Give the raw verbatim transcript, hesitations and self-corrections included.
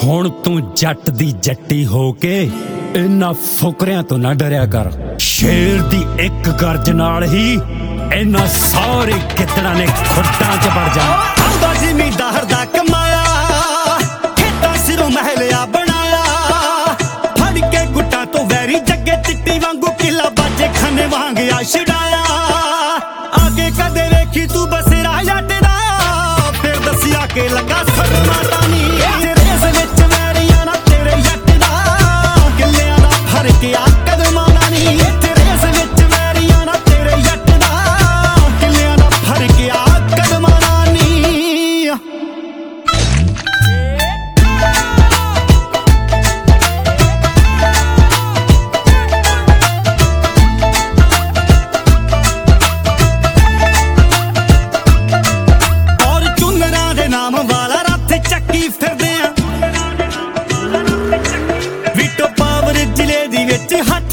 ਹੁਣ ਤੂੰ ਜੱਟ ਦੀ ਜੱਟੀ ਹੋ ਕੇ ਇਹਨਾਂ ਫੁਕਰਿਆਂ ਤੋਂ ਨਾ ਡਰਿਆ ਕਰ। ਸ਼ੇਰ ਦੀ ਇੱਕ ਗਰਜ ਨਾਲ ਹੀ ਇਹਨਾਂ ਸਾਰੇ ਕਿਤੜਾਂ ਨੇ ਖੁੱਡਾਂ 'ਚ ਵੜ ਜਾਣਾ। ਆਉਂਦਾ ਜ਼ਿਮੀਂਦਾਰ ਦਾ ਕਮਾਇਆ, ਖੇਤਾਂ ਸਿਰੋਂ ਮਹਿਲਿਆ ਬਣਾਇਆ, ਫੜ ਕੇ ਗੁੱਟਾਂ ਤੋਂ ਵੈਰੀ ਜੱਗੇ ਚਿੱਟੀ ਵਾਂਗੂ ਕਿਲਾ ਬਾਜੇ ਖਾਨੇ ਵਾਂਗ ਆ ਛਡਾਇਆ। ਆਗੇ ਕਦੇ ਵੇਖੀ ਤੂੰ ਬਸੇਰਾ ਜੱਟ ਦਾ, ਫਿਰ ਦੱਸਿਆ ਕਿ ਲੱਗਾ ਸਦਮਾ ਰਾਣੀ। ਰੇਸ ਵਿੱਚ ਵੈਰੀਆਂ ਨਾ ਤੇਰੇ ਜੱਟ ਦਾ, ਕਿੱਲਿਆਂ ਦਾ ਫਰਕ ਆ ਕਦਮਾਂ ਦਾ ਨੀ। ਰੇਸ ਵਿੱਚ ਵੈਰੀਆਂ ਨਾ ਤੇਰੇ ਜੱਟ ਦਾ, ਕਿੱਲਿਆਂ ਦਾ ਫਰਕ ਆ ਕਦਮਾਂ ਦਾ ਨੀ। ਔਰ ਚੁੰਨਰਾਂ ਦੇ ਨਾਮ ਵਾਲਾ ਰੱਥ ਚੱਕੀ ਫਿਰਦੇ ਆ, ਵੀਟੋ ਪਾਵਰ ਜ਼ਿਲ੍ਹੇ ਦੀ ਵਿੱਚ ਹੱਟ